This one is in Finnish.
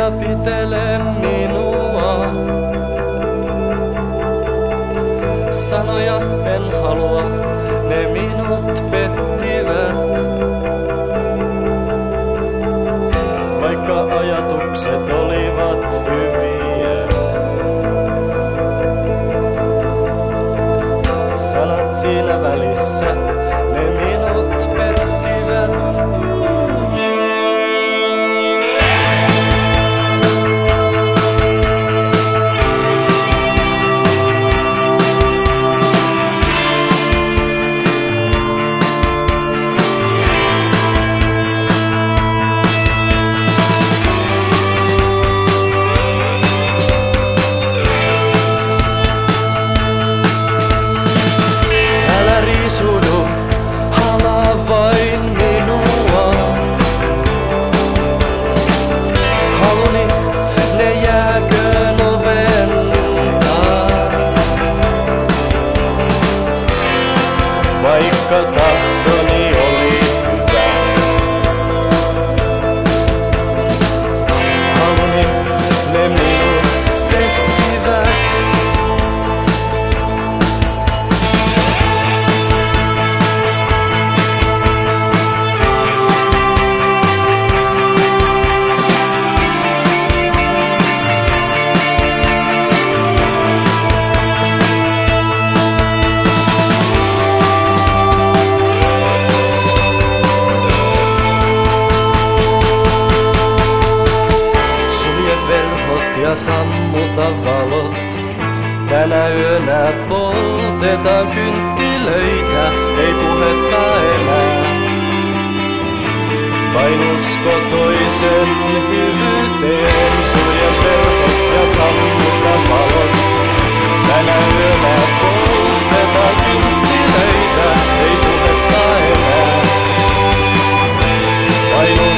ja pitele minua. Sanoja en halua, ne minut pettivät. Vaikka ajatukset olivat hyviä. Sanat siinä välissä, ne minut pettivät. Sudu, halaa vain minua. Haluni, ne jääköön oven taa. Vaikka tahtoni oli hyvä. Haluni, ne minut pettivät. Ja sammuta valot. Tänä yönä poltetaan kynttilöitä, ei puhetta enää. Vain usko toisen hyvyyteen, sulje verhot ja sammuta valot. Tänä yönä poltetaan kynttilöitä, ei puhetta enää. Vain